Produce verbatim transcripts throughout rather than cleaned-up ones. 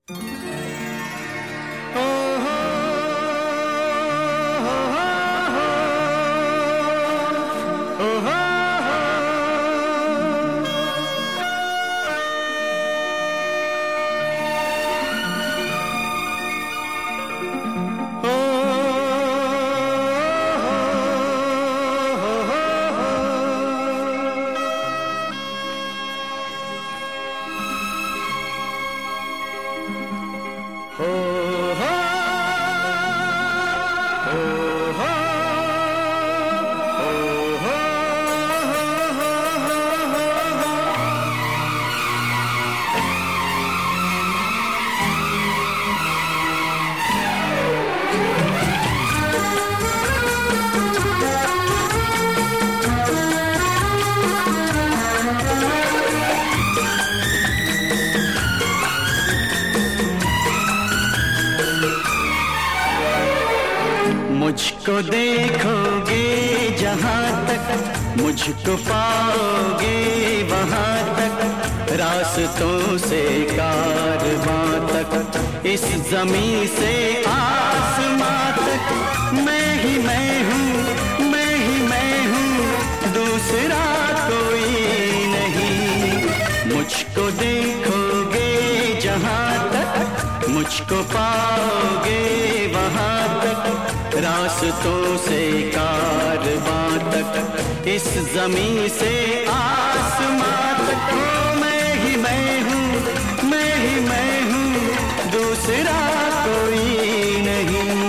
मुझको देखोगे जहाँ तक, मुझको पाओगे वहाँ तक, रास्तों से कारवां तक, इस जमीन से आसमां तक, मैं ही मैं हूँ, मैं ही मैं हूँ, दूसरा कोई नहीं। मुझको देखोगे जहाँ तक, मुझको पाओगे वहाँ तक, रास्तों से कारवां तक, इस जमीन से आसमां तक, ओ मैं ही मैं हूँ, मैं ही मैं हूँ, दूसरा कोई नहीं।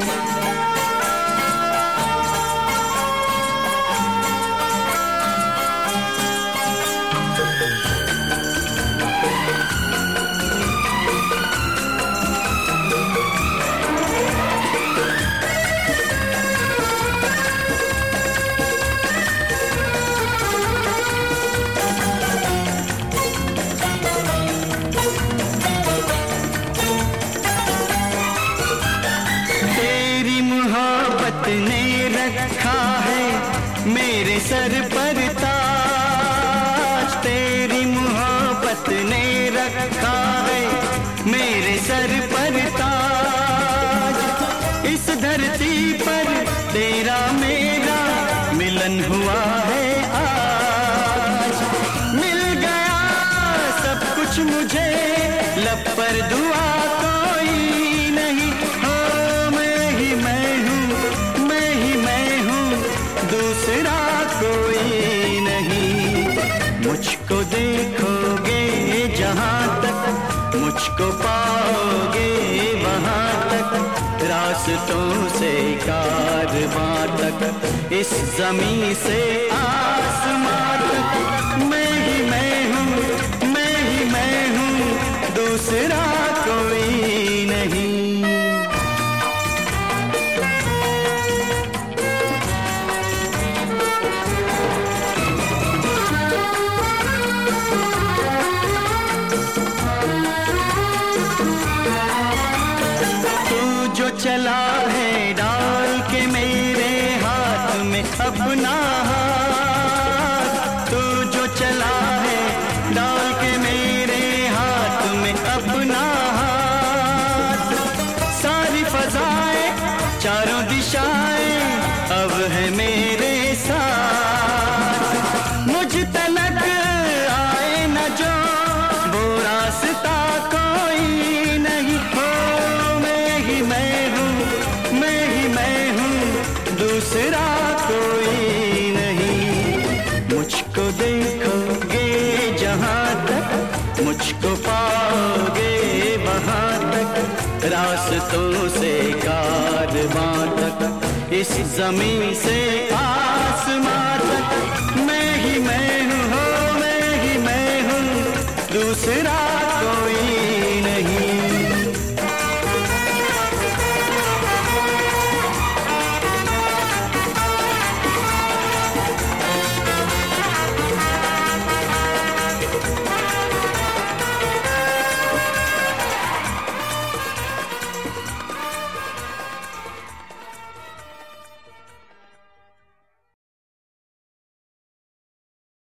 ने रखा है मेरे सर पर ताज, तेरी मोहब्बत ने रखा है मेरे सर पर ताज, इस धरती पर तेरा मेरा मिलन हुआ है आज, मिल गया सब कुछ मुझे, लब पर दुआ कोई नहीं, हो मैं ही मैं हूँ, दूसरा कोई नहीं। मुझको देखोगे जहाँ तक, मुझको पाओगे वहाँ तक, रास्तों से कारवां तक, इस जमीन से आसमां तक, मैं ही मैं हूँ, मैं ही मैं हूँ, दूसरा कोई नहीं। चला है डाल के मेरे हाथ में अपना हाथ, तू जो चला है डाल के मेरे हाथ में अपना हाथ, सारी फजाएं चारों दिशाएं अब है मेरे साथ, मुझ तलक आए न जो वो रास्ता कोई नहीं, हो मैं ही मैं दूसरा कोई नहीं। मुझको देखोगे जहाँ तक, मुझको पाओगे वहाँ तक, रास्तों से कारवां तक, इस जमीन से आसमां तक, मैं ही मैं हूँ, हो मैं ही मैं हूँ, दूसरा